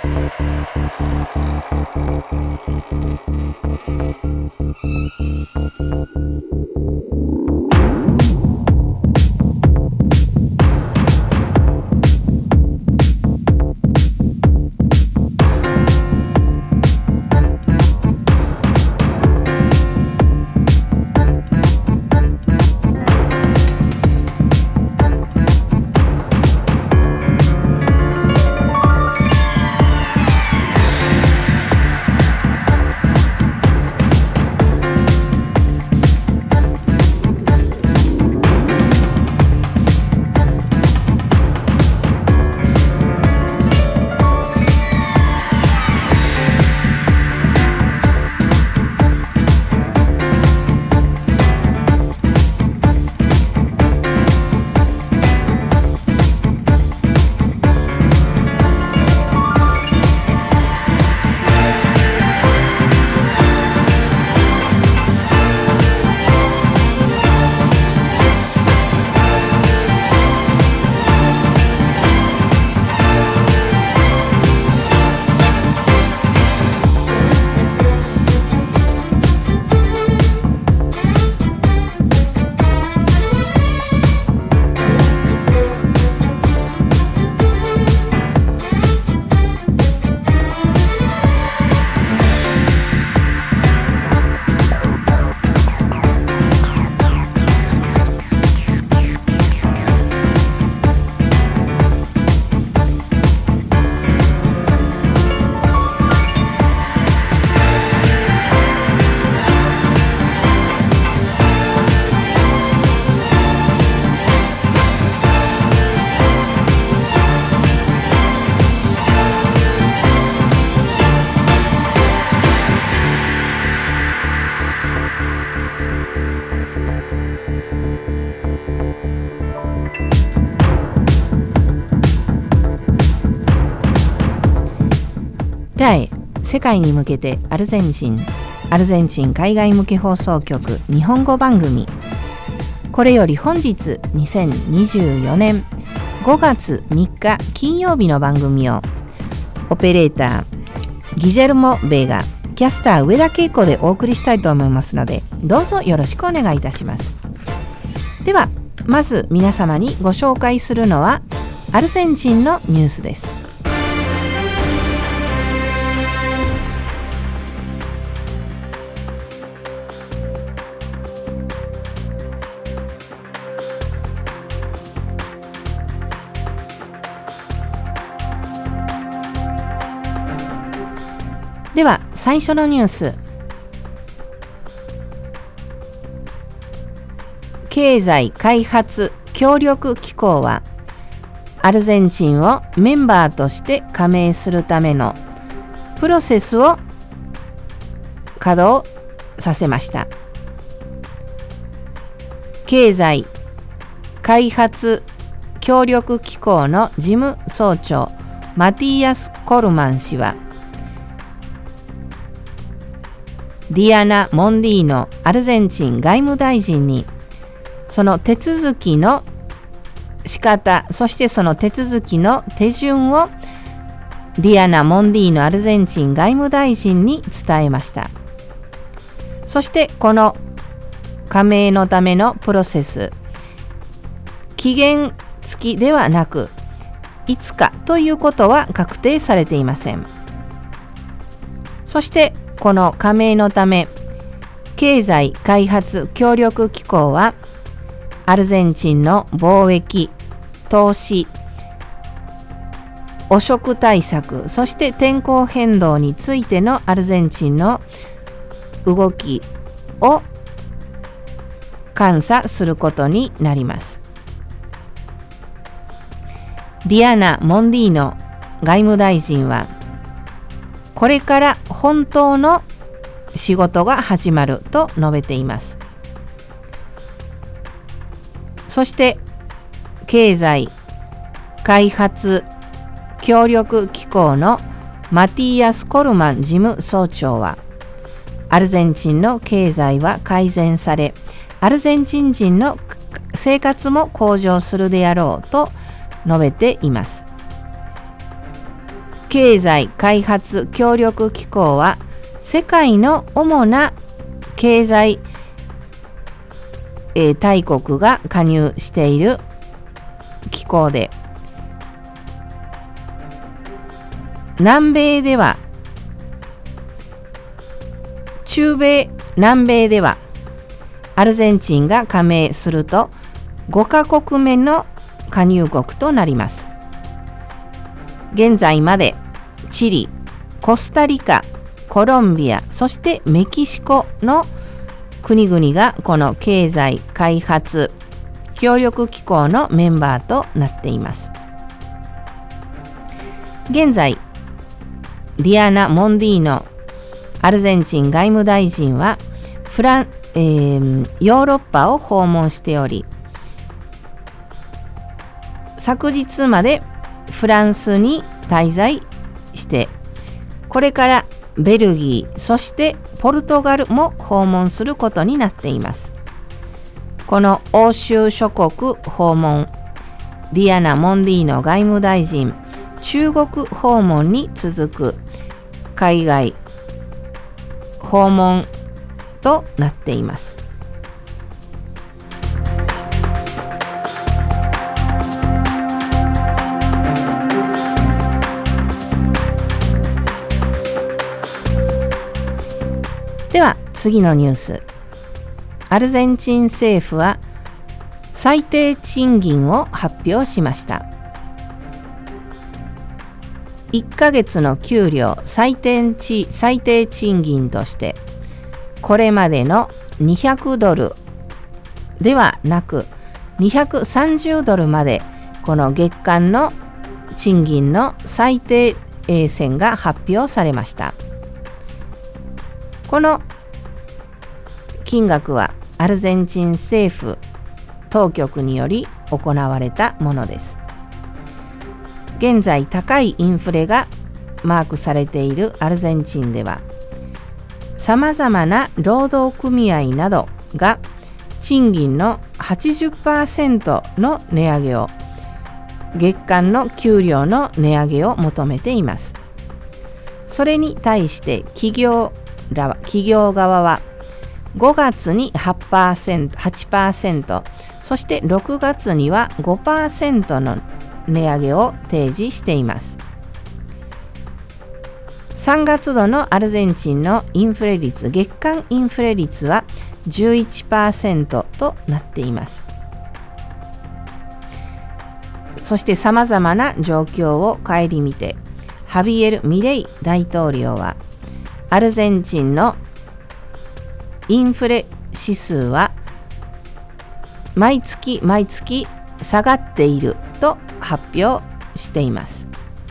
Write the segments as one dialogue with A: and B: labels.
A: 第世界に向けてアルゼンチン海外向け放送局日本語番組。これより本日2024年5月3日金曜日の番組をオペレーターギジェルモ・ベーガ、キャスター上田恵子でお送りしたいと思いますので、どうぞよろしくお願いいたします。ではまず皆様にご紹介するのはアルゼンチンのニュースです。では最初のニュース。経済開発協力機構はアルゼンチンをメンバーとして加盟するためのプロセスを稼働させました。経済開発協力機構の事務総長マティアス・コルマン氏はディアナ・モンディーノアルゼンチン外務大臣にその手続きの仕方、そしてその手続きの手順をディアナ・モンディーノアルゼンチン外務大臣に伝えました。そしてこの加盟のためのプロセス、期限付きではなくいつかということは確定されていません。そしてこの加盟のため経済開発協力機構はアルゼンチンの貿易、投資、汚職対策、そして天候変動についてのアルゼンチンの動きを監査することになります。ディアナ・モンディーノ外務大臣はこれから本当の仕事が始まると述べています。そして経済開発協力機構のマティアス・コルマン事務総長はアルゼンチンの経済は改善され、アルゼンチン人の生活も向上するであろうと述べています。 経済開発協力機構は世界の主な経済、大国が加入している機構で、南米ではアルゼンチンが加盟すると5カ国目の加入国となります。現在までチリ、コスタリカ、コロンビア、そしてメキシコの国々がこの経済開発協力機構のメンバーとなっています。現在、ディアナ・モンディーノアルゼンチン外務大臣はヨーロッパを訪問しており、昨日までフランスに滞在して、これからベルギー、そしてポルトガルも訪問することになっています。この欧州諸国訪問、ディアナ・モンディーノ外務大臣中国訪問に続く海外訪問となっています。では次のニュース。アルゼンチン政府は最低賃金を発表しました。1ヶ月の給料最低賃金として、これまでの200ドルではなく230ドルまで、この月間の賃金の最低線が発表されました。この金額はアルゼンチン政府当局により行われたものです。現在高いインフレがマークされているアルゼンチンでは、さまざまな労働組合などが賃金の 80% の値上げを、月間の給料の値上げを求めています。それに対して企業側は5月に 8%、そして6月には 5% の値上げを提示しています。3月度のアルゼンチンのインフレ率、月間インフレ率は 11% となっています。そしてさまざまな状況を顧みて、ハビエル・ミレイ大統領は、アルゼンチンのインフレ指数は毎月下がっていると発表しています。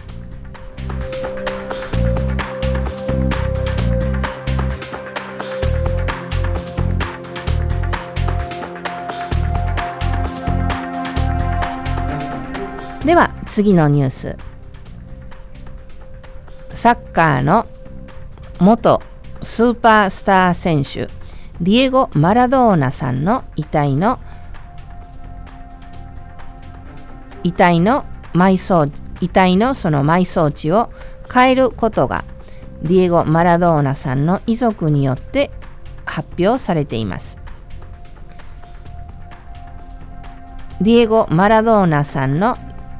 A: では次のニュース。サッカーの元スーパースター選手ディエゴ・マラドーナさんの遺体のその埋葬地を変えることがディエゴ・マラドーナさんの遺族によって発表されています。ディエゴ・マラドーナさんの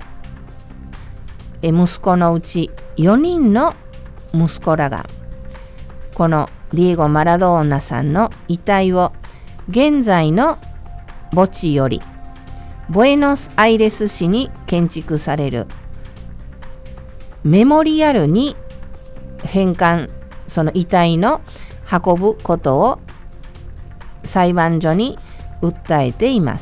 A: 息子のうち4人の息子らが、このディエゴ・マラドーナさんの遺体を現在の墓地よりブエノスアイレス市に建築されるメモリアルに返還、その遺体の運ぶことを裁判所に訴えています。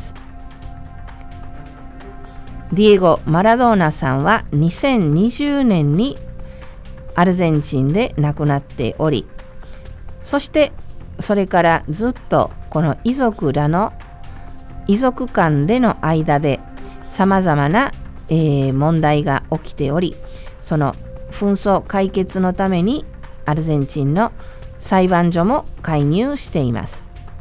A: ディエゴ・マラドーナさんは2020年にアルゼンチンで亡くなっており、そしてそれからずっとこの遺族間での間でさまざまな問題が起きており、その紛争解決のためにアルゼンチンの裁判所も介入しています。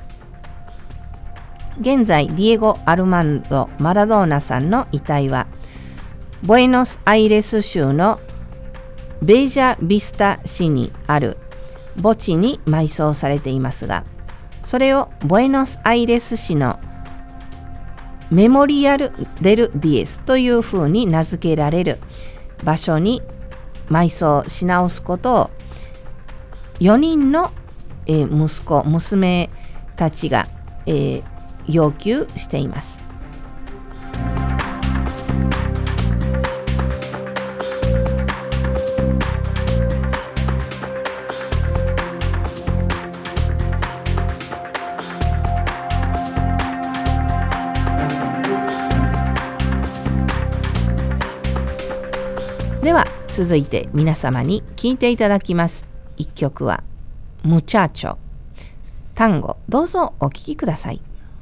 A: 現在ディエゴ・アルマンド・マラドーナさんの遺体はブエノスアイレス州のベージャビスタ市にある墓地に埋葬されていますが、それをブエノスアイレス市のメモリアル・デル・ディエスというふうに名付けられる場所に埋葬し直すことを4人の息子・娘たちが要求しています。では続いて皆様に聴いていただきます一曲はムチャチョ、単語、どうぞお聴きください。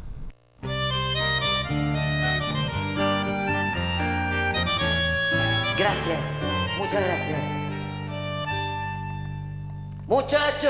B: Gracias, muchas gracias. Muchacho,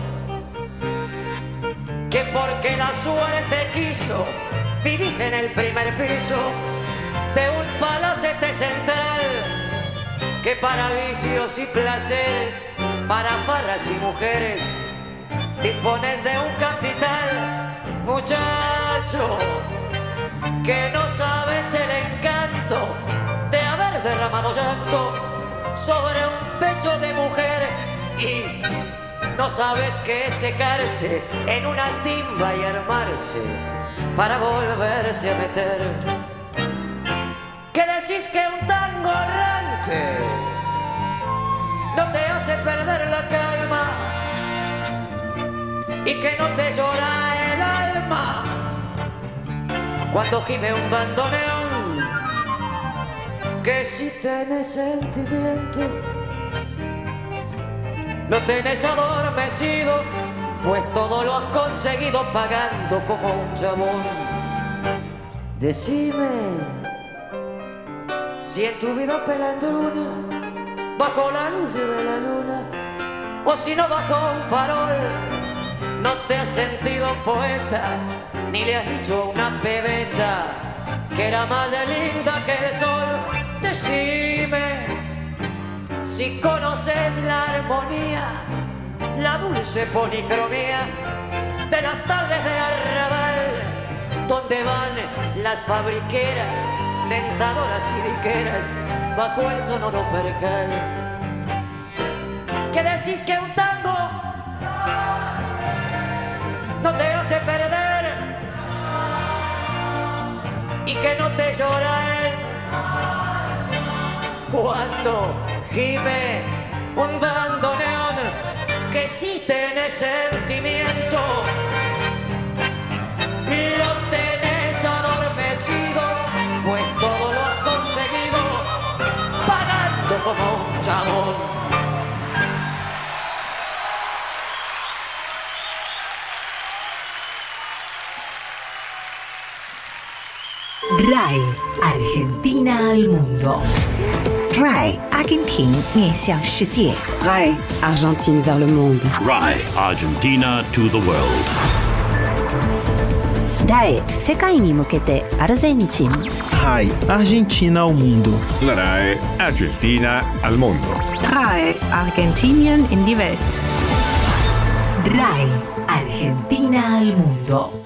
B: que porque la suerte quiso, vivís en el primer piso de un palacete central, que para vicios y placeres, para farras y mujeres, dispones de un capital. Muchacho, que no sabes el encanto de haber derramado llanto sobre un pecho de mujer y no sabes qué es secarse en una timba y armarse para volverse a meter. Que decís que un tango errante no te hace perder la calma y que no te llora el alma cuando gime un bandoneón. Que si tenés sentimiento lo tenés adormecido, pues todo lo has conseguido pagando como un chabón. Decime si en tu vida pelandruna, bajo la luz de la luna, o si no bajo un farol, no te has sentido poeta, ni le has dicho a una pebeta que era más linda que el sol. Decime si conoces la armonía, la dulce policromía de las tardes de arrabal, donde van las fabriqueras, dentadoras y diqueras, bajo el sonoro percal. Que decís que un tango no te hace perder y que no te llora él cuando gime un bandoneón. Que si tenés sentimiento lo tenés adormecido, pues todo lo has conseguido pagando como un chabón.
C: RAI Argentina al mundo.
D: RAI Argentina 面向世界
E: RAI Argentine vers le monde.
F: RAI Argentina to the world.
A: RAI 世界に向けてアルゼンチン
G: RAI Argentina ao mundo.
F: La RAI Argentina al mundo.
E: RAI Argentinien in die Welt.
C: RAI Argentina al mundo.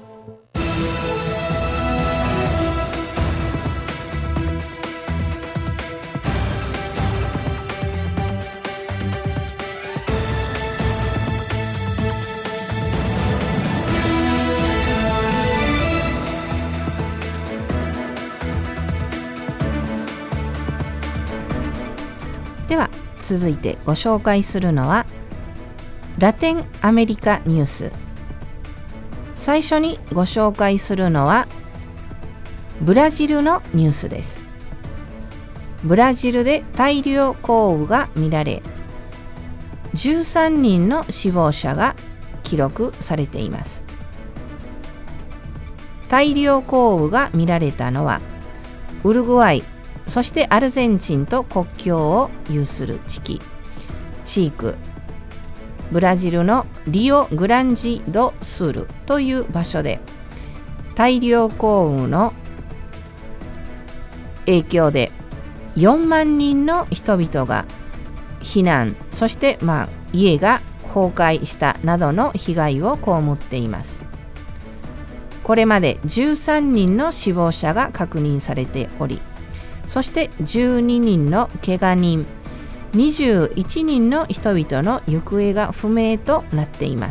A: では続いてご紹介するのはラテンアメリカニュース。最初にご紹介するのはブラジルのニュースです。ブラジルで大量降雨が見られ13人の死亡者が記録されています。大量降雨が見られたのはウルグアイ、そしてアルゼンチンと国境を有する地区、ブラジルのリオグランジドスールという場所で大量降雨の影響で4万人の人々が避難、そして、家が崩壊したなどの被害を被っています。これまで13人の死亡者が確認されており、そして12人の怪我人、21人の人々の行方が不明となっています。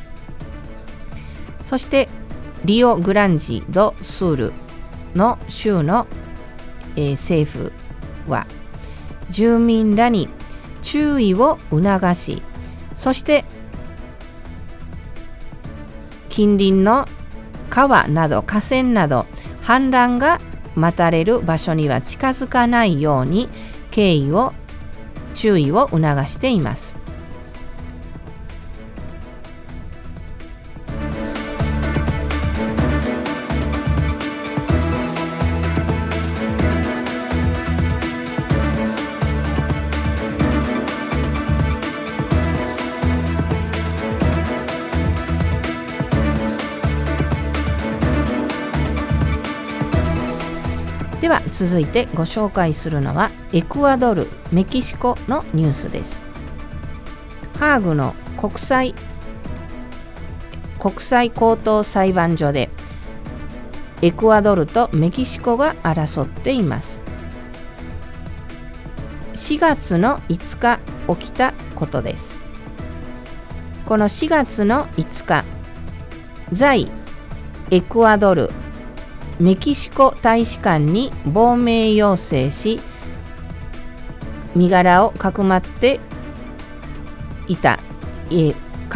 A: そしてリオグランジドスールの州の、政府は住民らに注意を促し、そして近隣の川など河川など氾濫が待たれる場所には近づかないように注意を促しています。では続いてご紹介するのはエクアドル、メキシコのニュースです。ハーグの国際高等裁判所でエクアドルとメキシコが争っています。4月の5日起きたことです。この4月の5日、在エクアドルメキシコ大使館に亡命要請し、身柄をかくまっていた、メ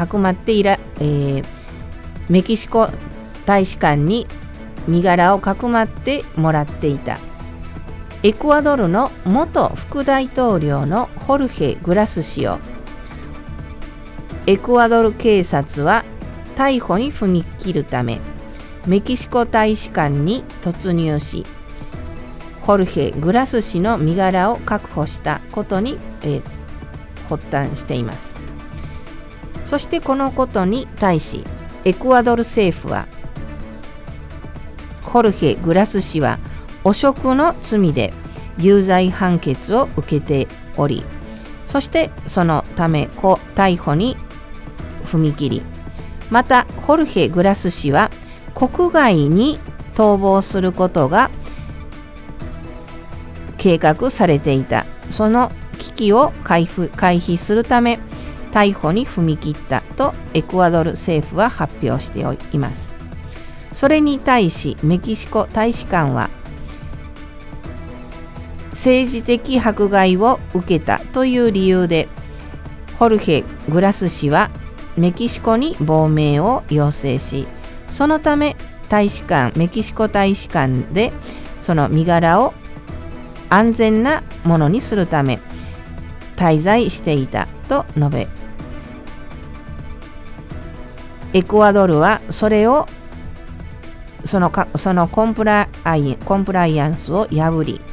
A: キシコ大使館に身柄をかくまってもらっていたエクアドルの元副大統領のホルヘ・グラス氏をエクアドル警察は逮捕に踏み切るためメキシコ大使館に突入し、ホルヘ・グラス氏の身柄を確保したことに、発端しています。そしてこのことに対しエクアドル政府はホルヘ・グラス氏は汚職の罪で有罪判決を受けており、そしてそのため逮捕に踏み切り、またホルヘ・グラス氏は国外に逃亡することが計画されていた。その危機を回避するため逮捕に踏み切ったとエクアドル政府は発表しています。それに対しメキシコ大使館は政治的迫害を受けたという理由でホルヘ・グラス氏はメキシコに亡命を要請し、そのためメキシコ大使館でその身柄を安全なものにするため滞在していたと述べ、エクアドルはそのコンプライアンスを破り、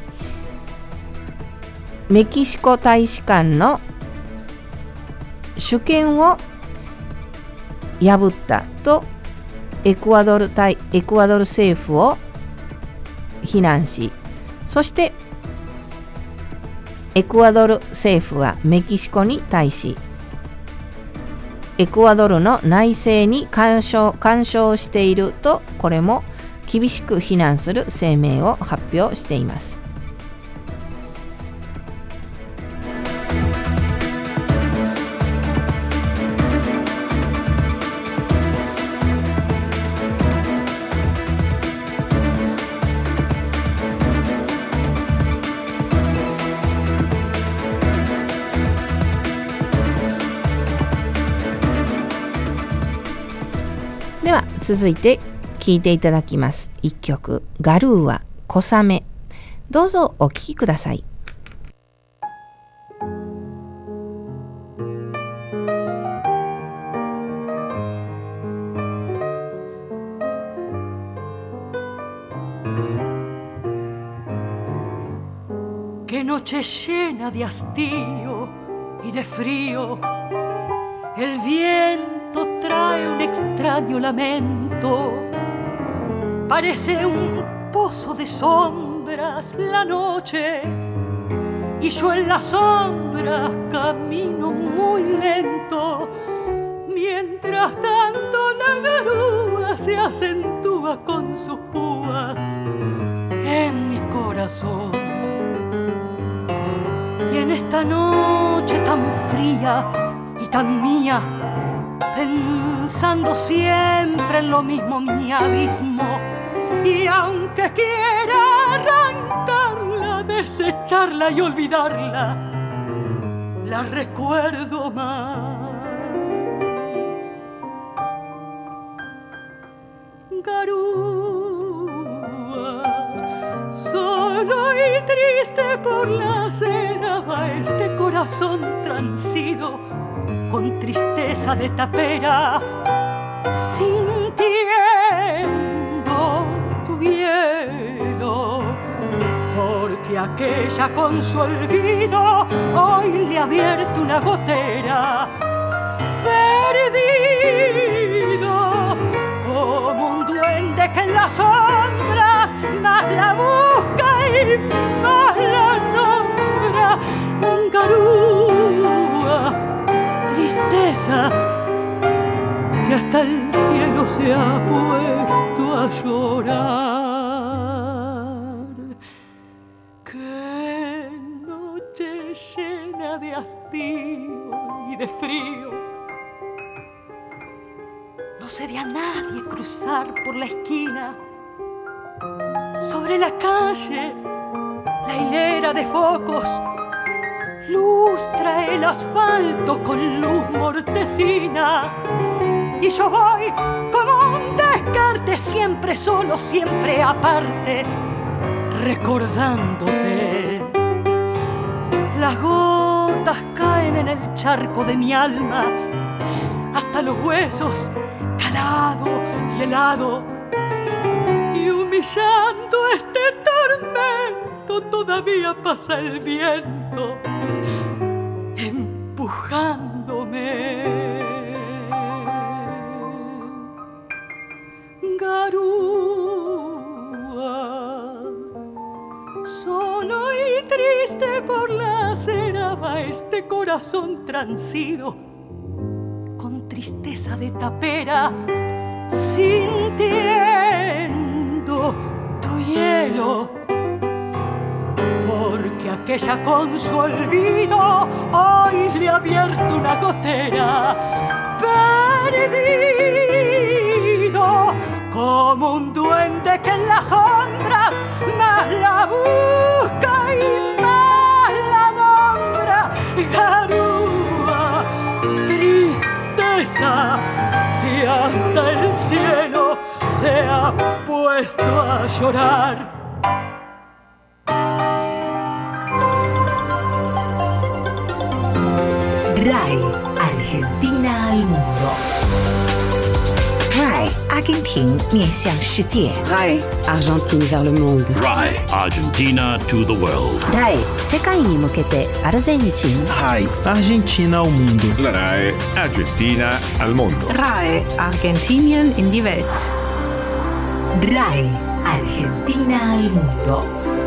A: メキシコ大使館の主権を破ったとエクアドル政府を非難し、そしてエクアドル政府はメキシコに対しエクアドルの内政に干渉していると、これも厳しく非難する声明を発表しています。では続いて聴いていただきます。一曲、ガルーア、小雨。どうぞお聴きください。
H: Qué noche llena de hastío y de frío, el viento trae un extraño lamento, parece un pozo de sombras la noche, y yo en las sombras camino muy lento. Mientras tanto la garúa se acentúa con sus púas en mi corazón. Y en esta noche tan fría y tan mía, pensando siempre en lo mismo mi abismo, y aunque quiera arrancarla, desecharla y olvidarla, la recuerdo más. Garúa, solo y triste por la acera va este corazón transido con tristeza de tapera, sintiendo tu hielo, porque aquella con su olvido hoy le ha abierto una gotera. Perdido como un duende que en las sombras más la busca y más la nombra. Garúa, tristeza, si hasta el cielo se ha puesto a llorar. Qué noche llena de hastío y de frío. No se ve a nadie cruzar por la esquina. Sobre la calle, la hilera de focos lustra el asfalto con luz mortecina. Y yo voy como un descarte, siempre solo, siempre aparte, recordándote. Las gotas caen en el charco de mi alma, hasta los huesos, calado y helado, y humillando este tormento todavía pasa el viento empujándome. Garúa, solo y triste por la acera va este corazón transido con tristeza de tapera, sintiendo tu hielo, porque aquella con su olvido hoy le ha abierto una gotera. Perdido como un duende que en las sombras más la busca y más la nombra. Garúa, tristeza, si hasta el cielo se ha puesto a llorar.
C: RAI, Argentina al mundo.
D: RAI, 阿根廷面向世界。
E: RAI, Argentine vers le monde.
F: RAI, Argentina to the world.
A: RAI 世界に向けてアルゼンチン。
G: RAI, Argentina ao mundo.
F: La RAI, Argentina al mondo.
E: RAI, Argentinien in die Welt.
C: RAI, Argentina al mundo.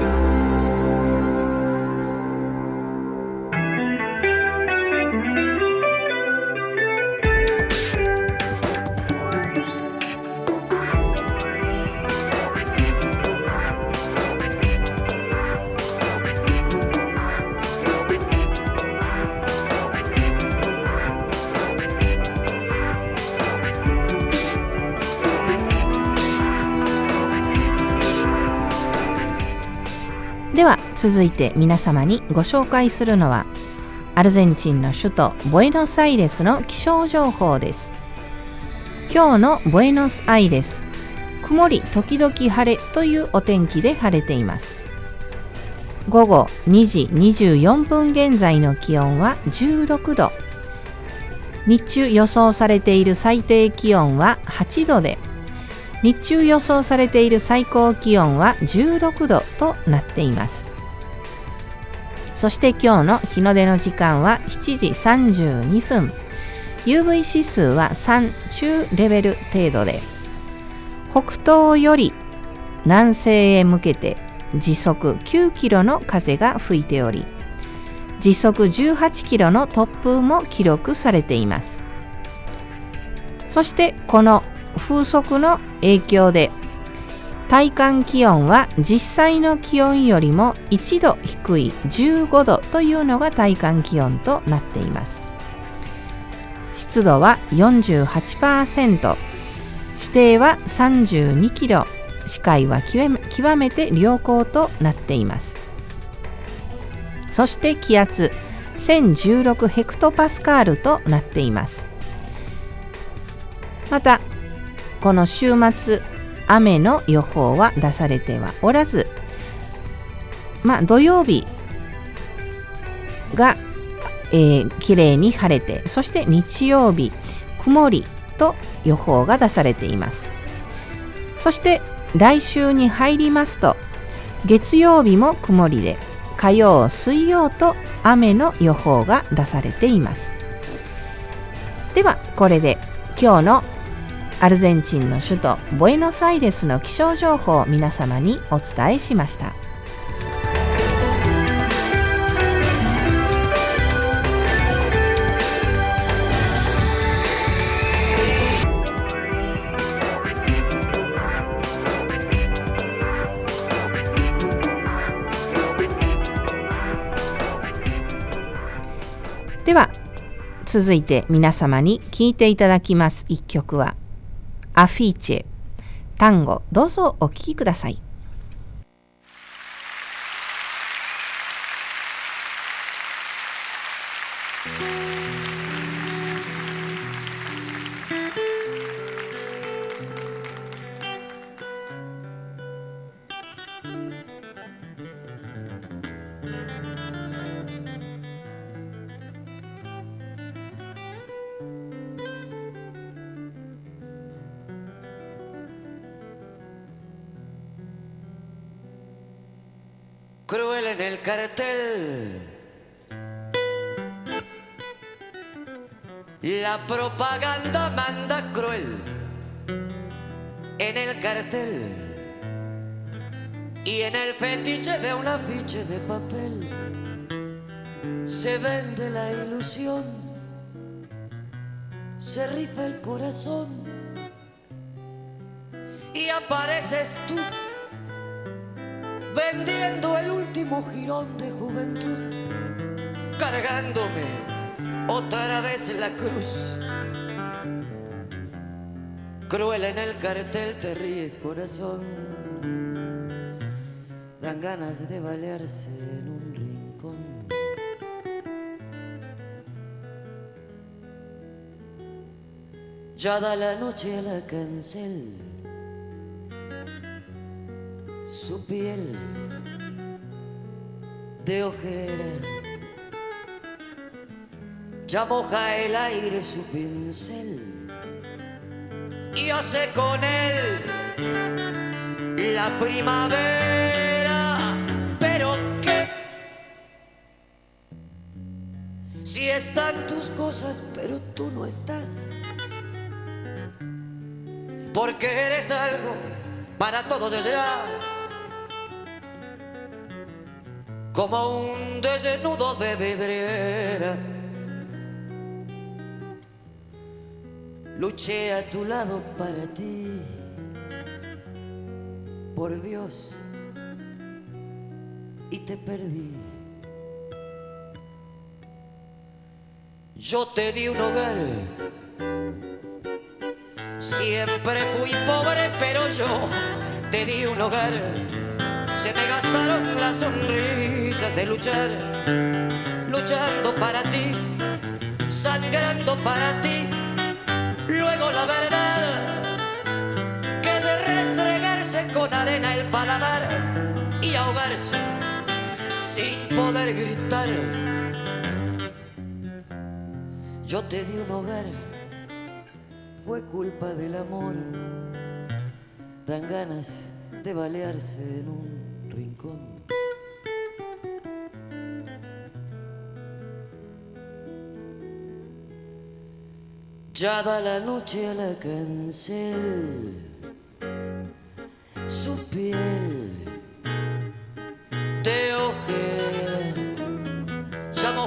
A: では続いて皆様にご紹介するのはアルゼンチンの首都ブエノスアイレスの気象情報です。今日のブエノスアイレス、曇り時々晴れというお天気で晴れています。午後2時24分現在の気温は16度。日中予想されている最低気温は8度で、日中予想されている最高気温は16度となっています。そして今日の日の出の時間は7時32分。UV 指数は3中レベル程度で、北東より南西へ向けて時速9キロの風が吹いており、 時速18キロの突風も記録されています。そしてこの風速の影響で体感気温は実際の気温よりも1度低い15度というのが体感気温となっています。湿度は 48%、視程は32キロ、視界は極めて良好となっています。そして気圧1016ヘクトパスカールとなっています。またこの週末雨の予報は出されてはおらず、土曜日が、きれいに晴れて、そして日曜日曇りと予報が出されています。そして来週に入りますと月曜日も曇りで、火曜水曜と雨の予報が出されています。ではこれで今日のアルゼンチンの首都ボエノスアイレスの気象情報を皆様にお伝えしました。では続いて皆様に聴いていただきます一曲はアフィーチェ単語、どうぞお聴きください。
B: Cruel en el cartel, la propaganda manda cruel en el cartel y en el fetiche de un afiche de papel se vende la ilusión, se rifa el corazón y apareces tú vendiendo el último jirón de juventud, cargándome otra vez la cruz. Cruel en el cartel, te ríes corazón, dan ganas de balearse en un rincón. Ya da la noche a la cancel, su piel de ojera ya moja el aire su pincel y hace con él la primavera. Pero qué, si están tus cosas pero tú no estás, porque eres algo para todos de allá, como un desnudo de vidriera. Luché a tu lado para ti, por Dios, y te perdí. Yo te di un hogar, siempre fui pobre, pero yo te di un hogar. Se me gastaron las sonrisas de luchar, luchando para ti, sangrando para ti. Luego la verdad, que de restregarse con arena el paladar y ahogarse sin poder gritar. Yo te di un hogar, fue culpa del amor, dan ganas de balearse en un rincón. Ya da la noche a la cancel, su piel de ojera ya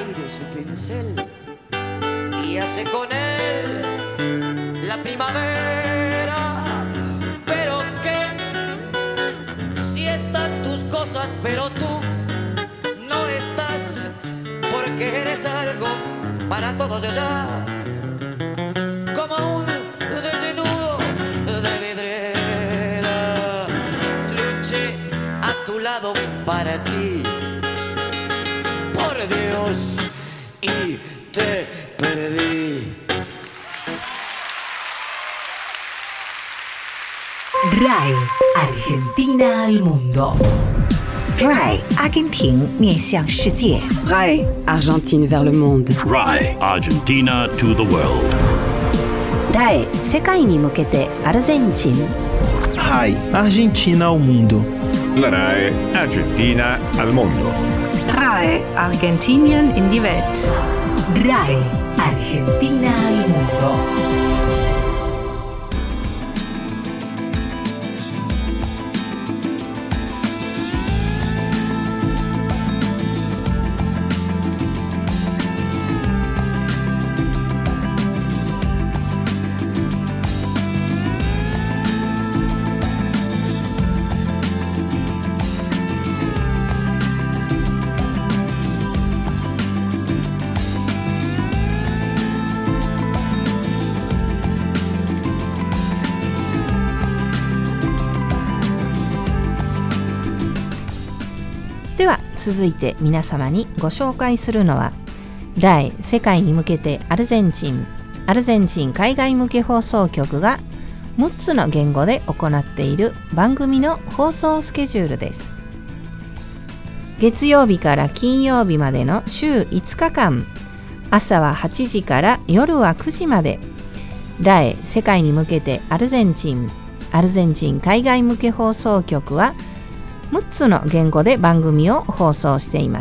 B: aire su pincel y hace con él la primavera. Pero que si están tus cosas, pero tú no estás, porque eres algo para todos allá, como un desnudo de vidriera. Luché a tu lado para ti, por Dios, y te perdí.
C: RAI, Argentina al mundo.
D: RAI 阿根廷面向世界。
E: RAI, Argentine vers le monde.
F: RAI, Argentina to the world.
A: RAI 世界に向けてアルゼンチン。
G: RAI Argentina ao mundo.
F: La RAI Argentina al mondo.
E: RAI, Argentinien in die Welt.
C: RAI, Argentina al mundo.
A: では続いて皆様にご紹介するのはRAI世界に向けてアルゼンチン海外向け放送局が6つの言語で行っている番組の放送スケジュールです。月曜日から金曜日までの週5日間、朝は8時から夜は9時までRAI世界に向けてアルゼンチン海外向け放送局は6つの言語で番組を放送しています。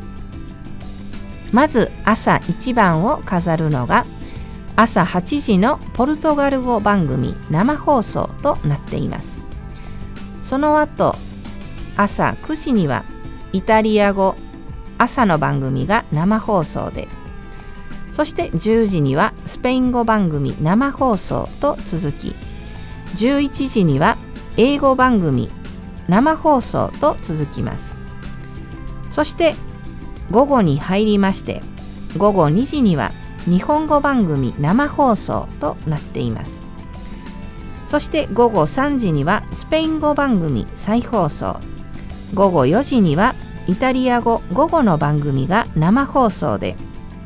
A: まず朝一番を飾るのが朝8時のポルトガル語番組生放送となっています。その後朝9時にはイタリア語朝の番組が生放送で、そして10時にはスペイン語番組生放送と続き、11時には英語番組生放送と続きます。そして午後に入りまして午後2時には日本語番組生放送となっています。そして午後3時にはスペイン語番組再放送、午後4時にはイタリア語午後の番組が生放送で、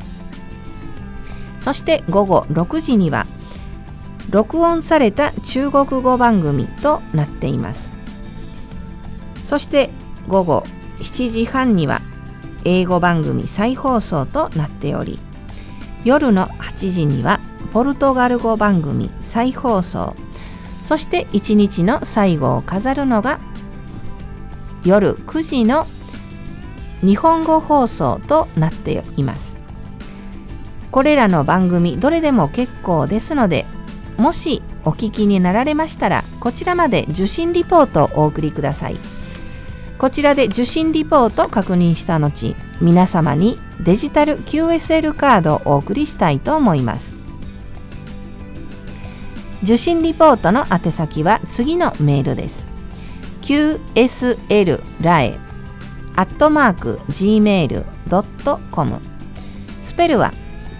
A: そして午後6時には録音された中国語番組となっています。そして午後7時半には英語番組再放送となっており、夜の8時にはポルトガル語番組再放送、そして1日の最後を飾るのが夜9時の日本語放送となっています。これらの番組どれでも結構ですので、もしお聞きになられましたらこちらまで受信リポートをお送りください。こちらで受信リポートを確認した後、皆様にデジタル QSL カードをお送りしたいと思います。受信リポートの宛先は次のメールです。qslrae@gmail.com、 スペルは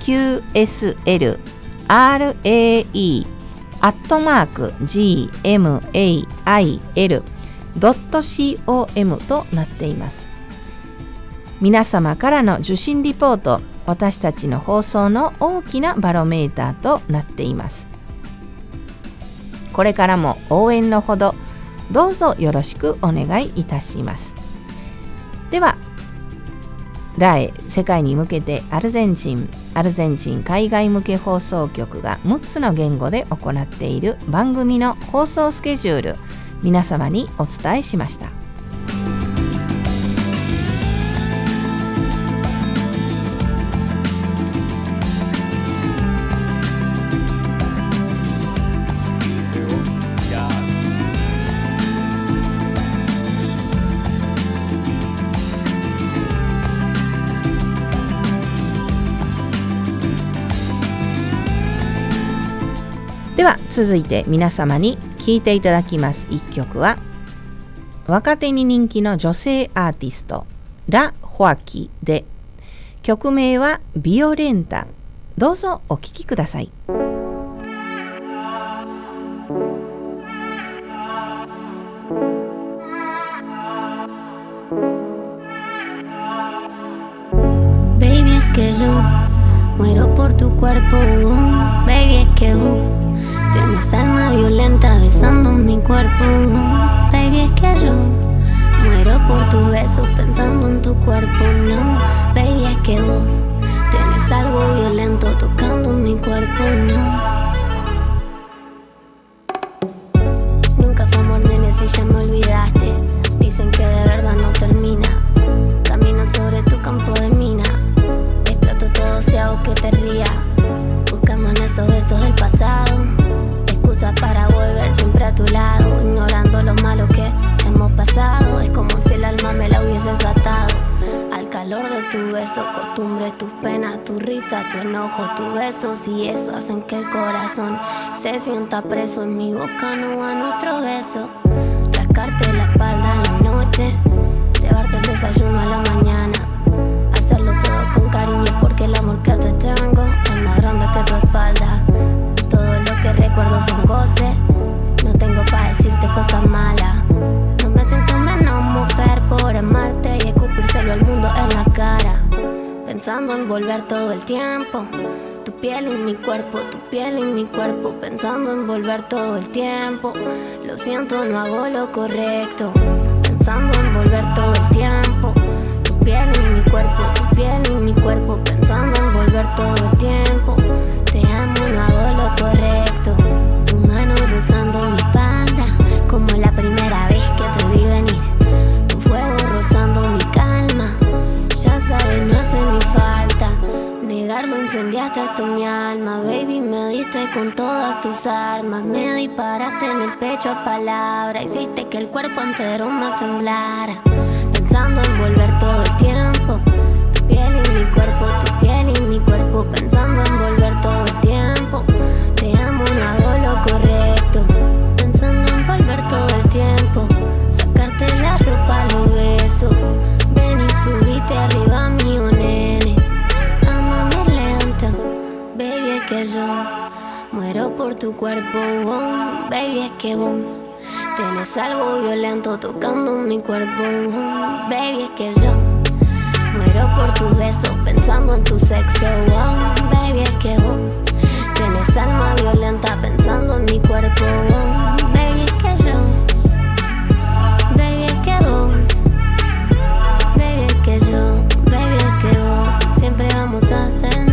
A: qslrae@gmail.com となっています。皆様からの受信リポート、私たちの放送の大きなバロメーターとなっています。これからも応援のほどどうぞよろしくお願いいたします。ではRAI世界に向けてアルゼンチン海外向け放送局が6つの言語で行っている番組の放送スケジュール、皆様にお伝えしました。 では続いて皆様に聴いていただきます一曲は、若手に人気の女性アーティストラ・ホアキで、曲名はビオレンタ。どうぞお聴きください。
I: Baby, es que yo muero por tu cuerpo, baby, es que vos tienes alma violenta besando mi cuerpo, baby, es que yo muero por tu beso pensando en tu cuerpo, no, baby, es que vos tienes algo violento tocando mi cuerpo, no. Nunca fue amor, nene, si ya me olvidaste. Dicen que de verdad no termina. Camino sobre tu campo de mina. Exploto todo si hago que te ría. Buscando en esos besos del pasado excusas para volver siempre a tu lado. Ignorando lo malo que hemos pasado. Es como si el alma me la hubieses atado al calor de tu beso, costumbre, tus penas, tu risa, tu enojo, tus besos. Y eso hacen que el corazón se sienta preso. En mi boca no van otro beso. Rascarte la espalda en la noche, llevarte el desayuno a la mañana, hacerlo todo con cariño porque el amor que te tengo es más grande que tu espalda. Todo lo que recuerdo son goces, no tengo para decirte cosas malas. No me siento menos mujer por amarte y escupírselo al mundo en la cara. Pensando en volver todo el tiempo, tu piel en mi cuerpo, tu piel en mi cuerpo. Pensando en volver todo el tiempo, lo siento, no hago lo correcto. Pensando en volver todo el tiempo, tu piel en mi cuerpo, tu piel en mi cuerpo. Pensando en volver todo el tiempo, te amo, no hago lo correcto. Tu mano rozando mi espalda, como la primera vez que te vi venir. Tu fuego rozando mi calma, ya sabes, no hace ni falta negarlo, incendiaste hasta mi alma. Baby, me diste con todas tus armas. Me disparaste en el pecho a palabra. Hiciste que el cuerpo entero me temblara. Pensando en volver todo el tiempo, tu piel en mi cuerpo, tu piel en mi cuerpo. Pensando en volver todo el tiempo, te amo, no hago lo correcto. Pensando en volver todo el tiempo, sacarte la ropa, los besos. Ven y subite arriba mío, nene. Ámame lento, baby, es que yo muero por tu cuerpo, oh, baby, es que vos tienes algo violento tocando mi cuerpo, oh, baby, es que yo muero por tus besos pensando en tu sexo, oh, baby, es que vos tienes alma violenta pensando en mi cuerpo, oh, baby, es que yo, baby, es que vos, baby, es que yo, baby, es que vos, siempre vamos a hacernos.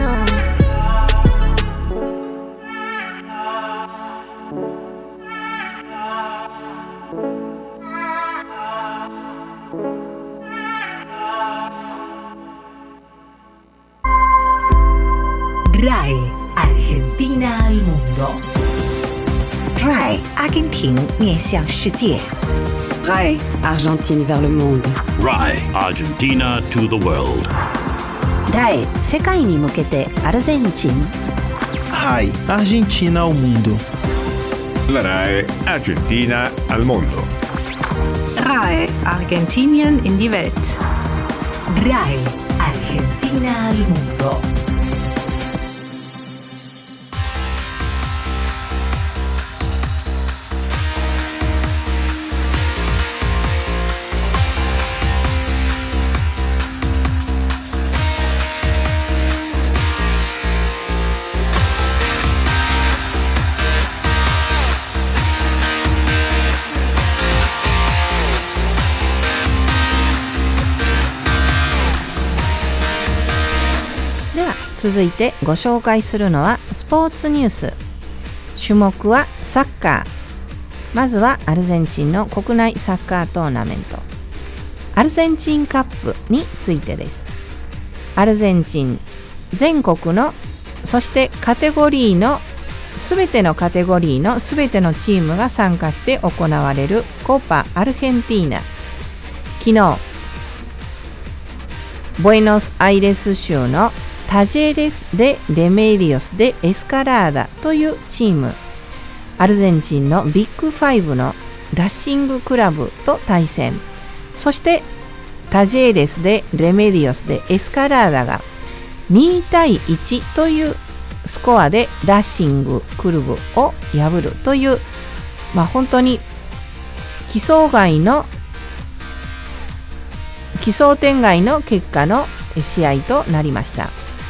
C: RAE Argentina al mundo.
D: RAE 阿根廷面向世界。
E: RAE Argentine vers le monde.
F: RAE Argentina to the world.
A: RAE 世界に向けてアルゼンチン。
G: RAI Argentina ao mundo.
F: La RAE Argentina al mondo.
E: RAE Argentinien in die Welt.
C: RAE Argentina al mundo.
A: では続いてご紹介するのはスポーツニュース。種目はサッカー。まずはアルゼンチンの国内サッカートーナメント、アルゼンチンカップについてです。アルゼンチン全国の、そしてカテゴリーのすべてのカテゴリーのすべてのチームが参加して行われるコパ・アルヘンティーナ。昨日ボエノスアイレス州のタジェレス・デ・レメディオス・デ・エスカラーダというチーム、 アルゼンチンのビッグファイブのラッシングクラブと対戦。そしてタジェーレスでレメディオスでエスカラーダが2対1というスコアでラッシングクラブを破るという、本当に奇想天外の結果の試合となりました。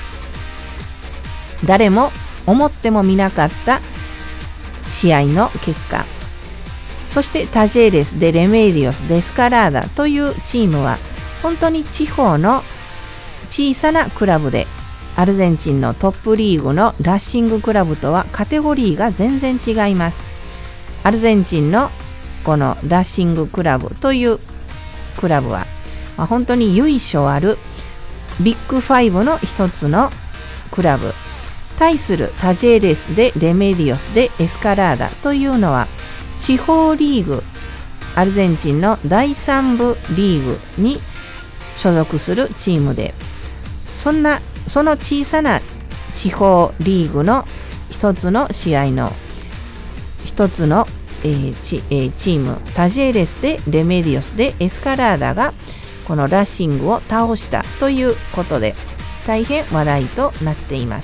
A: 誰も思ってもみなかった試合の結果。そしてタジェーレスでレメディオスデスカラーダというチームは本当に地方の小さなクラブで、アルゼンチンのトップリーグのラッシングクラブとはカテゴリーが全然違います。アルゼンチンのこのラッシングクラブというクラブは、本当に由緒あるビッグファイブの一つのクラブ。対するタジェーレスでレメディオスでエスカラーダというのは地方リーグ、アルゼンチンの第3部リーグに所属するチームで、その小さな地方リーグの一つの試合の一つのチームタジェーレスでレメディオスでエスカラーダがこのラッシングを倒したということで大変話題となっています。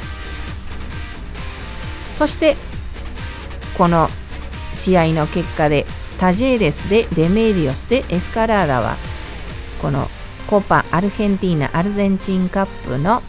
A: そしてこの試合の結果でタジェーレスでレメディオスでエスカラーダはこのコパアルヘンティーナアルゼンチンカップの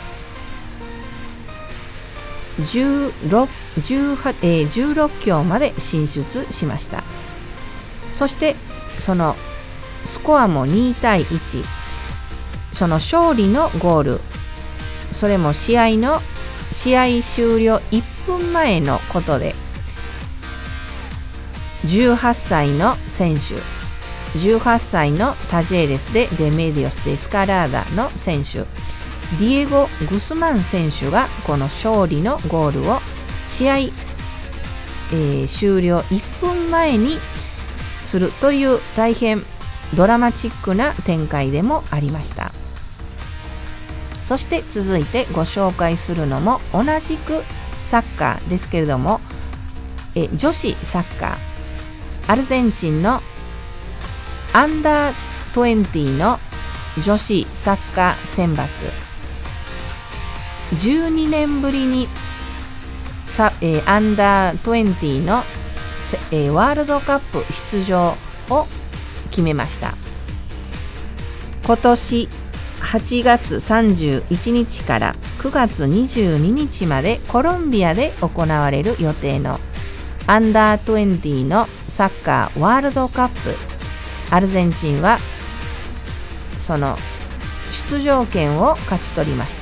A: 16強まで進出しました。そしてそのスコアも2対1、その勝利のゴール、それも試合終了1分前のことで、18歳の選手、18歳のタジェーレスでレメディオスでエスカラーダの選手、ディエゴ・グスマン選手がこの勝利のゴールを試合、終了1分前にするという大変ドラマチックな展開でもありました。そして続いてご紹介するのも同じくサッカーですけれども、女子サッカー、アルゼンチンのアンダー20の女子サッカー選抜、12年ぶりにアンダー20の、ワールドカップ出場を決めました。今年8月31日から9月22日までコロンビアで行われる予定のアンダー20のサッカーワールドカップ、アルゼンチンはその出場権を勝ち取りました。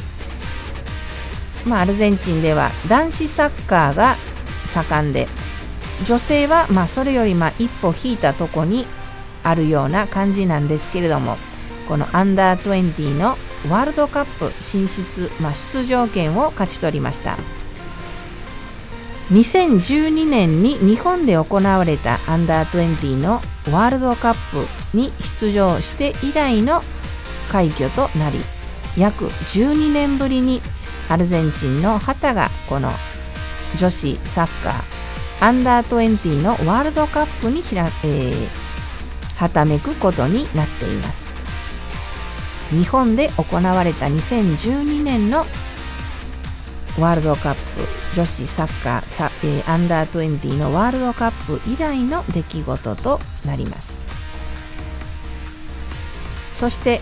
A: アルゼンチンでは男子サッカーが盛んで、女性はそれより一歩引いたとこにあるような感じなんですけれども、このアンダー20のワールドカップ進出、出場権を勝ち取りました。2012年に日本で行われたアンダー20のワールドカップに出場して以来の快挙となり、約12年ぶりにアルゼンチンの旗がこの女子サッカーアンダー20のワールドカップにはためくことになっています。日本で行われた2012年のワールドカップ女子サッカーアンダー20のワールドカップ以来の出来事となります。そして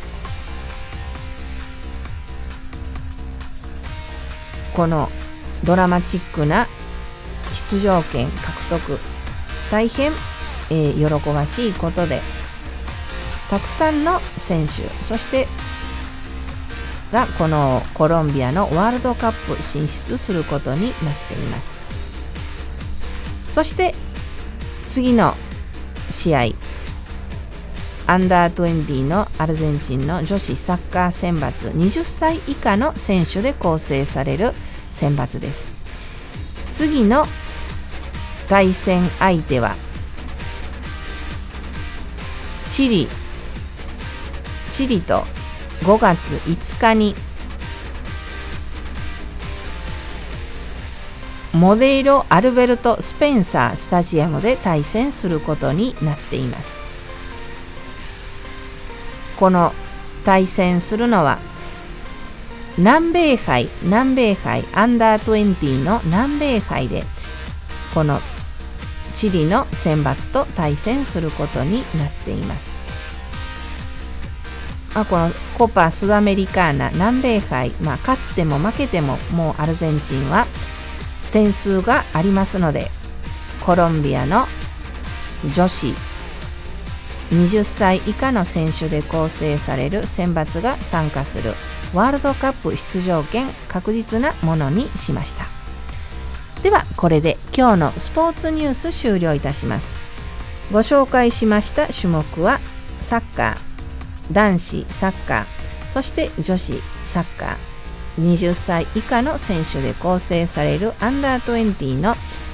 A: このドラマチックな出場権獲得、大変、喜ばしいことで、たくさんの選手、そしてがこのコロンビアのワールドカップ進出することになっています。そして次の試合、アンダー20のアルゼンチンの女子サッカー選抜、20歳以下の選手で構成される選抜です。次の対戦相手はチリと5月5日にモデイロ・アルベルト・スペンサースタジアムで対戦することになっています。この対戦するのは南米杯アンダー20の南米杯でこのチリの選抜と対戦することになっています。このコパスダアメリカーナ南米杯、勝っても負けてももうアルゼンチンは点数がありますので、コロンビアの女子20歳以下の選手で構成される選抜が参加するワールドカップ出場権確実なものにしました。ではこれで今日のスポーツニュース終了いたします。ご紹介しました種目はサッカー、男子サッカー、そして女子サッカー、20歳以下の選手で構成されるアンダー20の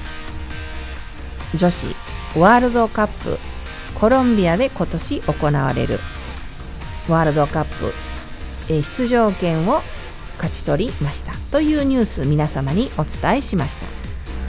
A: 女子ワールドカップ、コロンビアで今年行われるワールドカップ出場権を勝ち取りましたというニュース、皆様にお伝えしました。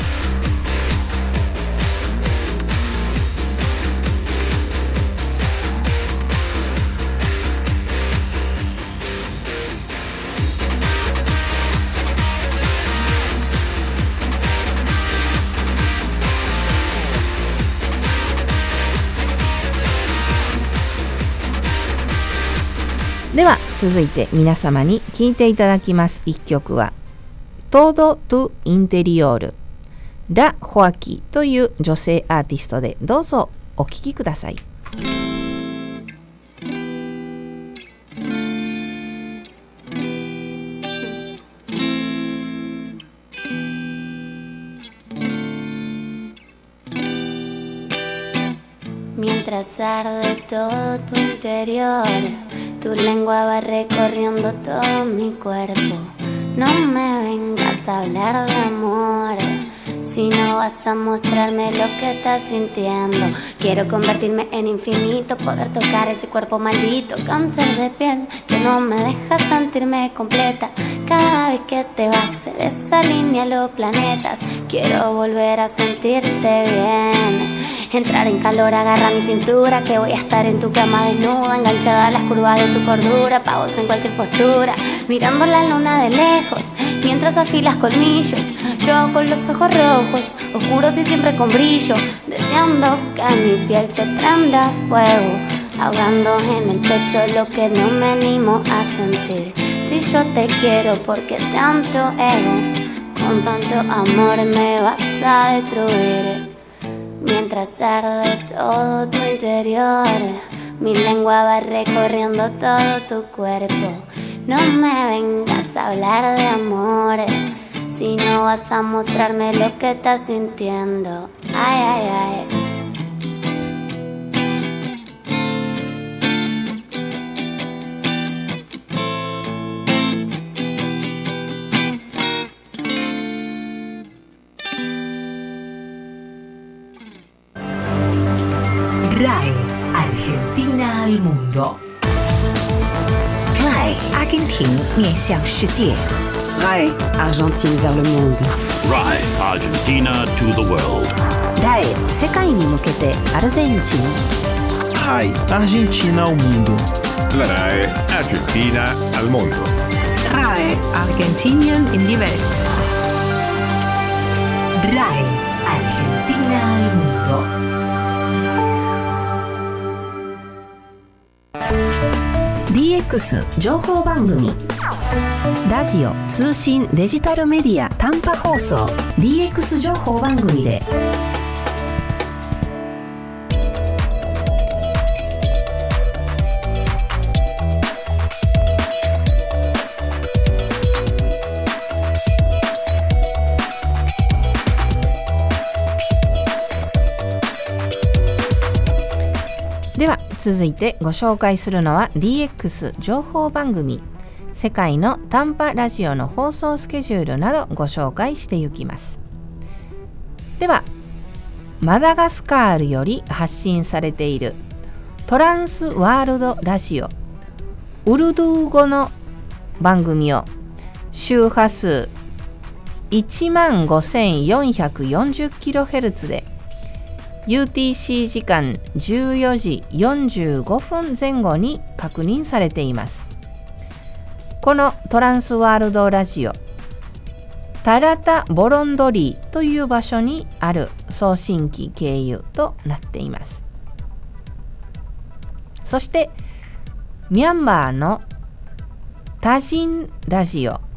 A: では続いて皆様に聴いていただきます一曲はTodo tu Interiorラ・ホアキという女性アーティストで、どうぞお聴きください。
I: Mientras arde todo tu interior, tu lengua va recorriendo todo mi cuerpo. No me vengas a hablar de amor, si no vas a mostrarme lo que estás sintiendo. Quiero convertirme en infinito, poder tocar ese cuerpo maldito, cáncer de piel que no me deja sentirme completa. Cada vez que te vas se desalinean los planetas. Quiero volver a sentirte bien, entrar en calor, agarra mi cintura, que voy a estar en tu cama desnuda, enganchada a las curvas de tu cordura, pa' vos en cualquier postura, mirando la luna de lejos, mientras afilas colmillos, yo con los ojos rojos, oscuros y siempre con brillo, deseando que mi piel se prenda fuego, ahogando en el pecho lo que no me animo a sentir. Si yo te quiero porque tanto ego, con tanto amor me vas a destruir. Mientras arde todo tu interior, mi lengua va recorriendo todo tu cuerpo. No me vengas a hablar de amor, si no vas a mostrarme lo que estás sintiendo. Ay, ay, ay.
C: RAE Argentina al mundo.
D: RAE Argentina 面向世界。
E: RAE Argentine vers le monde.
F: RAE Argentina to the world.
A: RAE 世界に向けてアルゼンチン。
G: RAE Argentina ao mundo.
F: La RAE Argentina al mondo.
E: RAE Argentinien in die Welt.
C: RAE Argentina al mundo. DX 情報番組、ラジオ、通信、デジタルメディア、短波放送 DX 情報番組で
A: では続いてご紹介するのは DX 情報番組、世界の短波ラジオの放送スケジュールなどご紹介していきます。ではマダガスカールより発信されているトランスワールドラジオウルドゥー語の番組を周波数 15,440kHz で UTC 時間14時45分前後に確認されています。このトランスワールドラジオ、タラタボロンドリーという場所にある送信機経由となっています。そしてミャンマーのタジンラジオ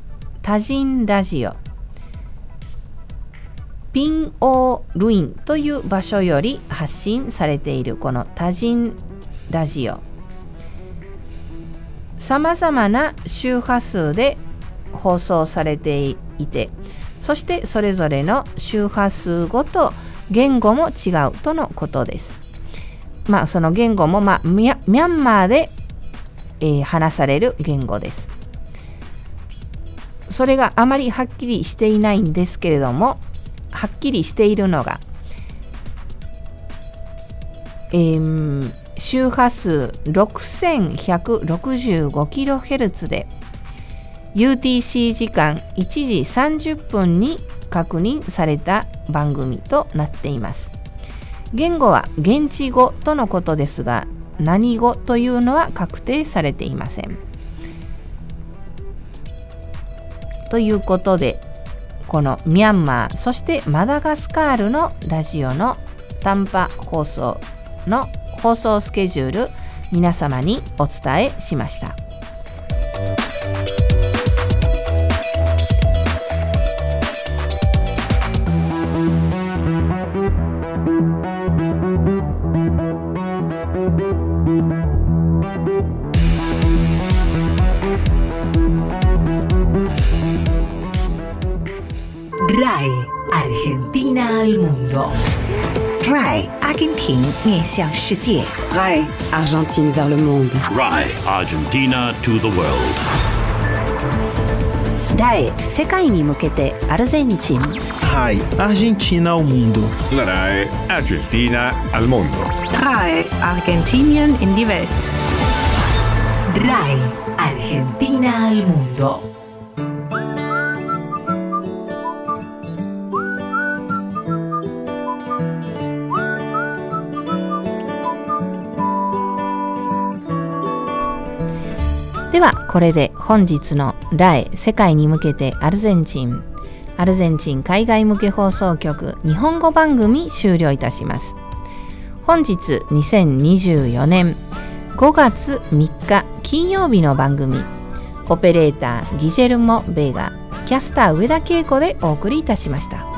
A: ピンオールインという場所より発信されているこのタジンラジオ、さまざまな周波数で放送されていて、そしてそれぞれの周波数ごと言語も違うとのことです。その言語もミャンマーで、話される言語です。それがあまりはっきりしていないんですけれども、はっきりしているのが、周波数 6165kHz で UTC 時間1時30分に確認された番組となっています。言語は現地語とのことですが、何語というのは確定されていません。ということで、このミャンマー、そしてマダガスカールのラジオの短波放送の放送スケジュール、皆様にお伝えしました。
C: RAI Argentina al mundo.
D: RAI 阿根廷面向世界。
E: RAI Argentine vers le monde.
F: RAI Argentina to the world.
C: RAI 世界に向けてアルゼンチン。
G: RAI Argentina ao mundo.
F: La RAI Argentina al mondo.
E: RAI Argentinien in die Welt.
C: RAI Argentina al mundo.
A: ではこれで本日のRAI世界に向けてアルゼンチン海外向け放送局日本語番組終了いたします。本日2024年5月3日金曜日の番組、オペレーターギジェルモ・ベーガ、キャスター上田恵子でお送りいたしました。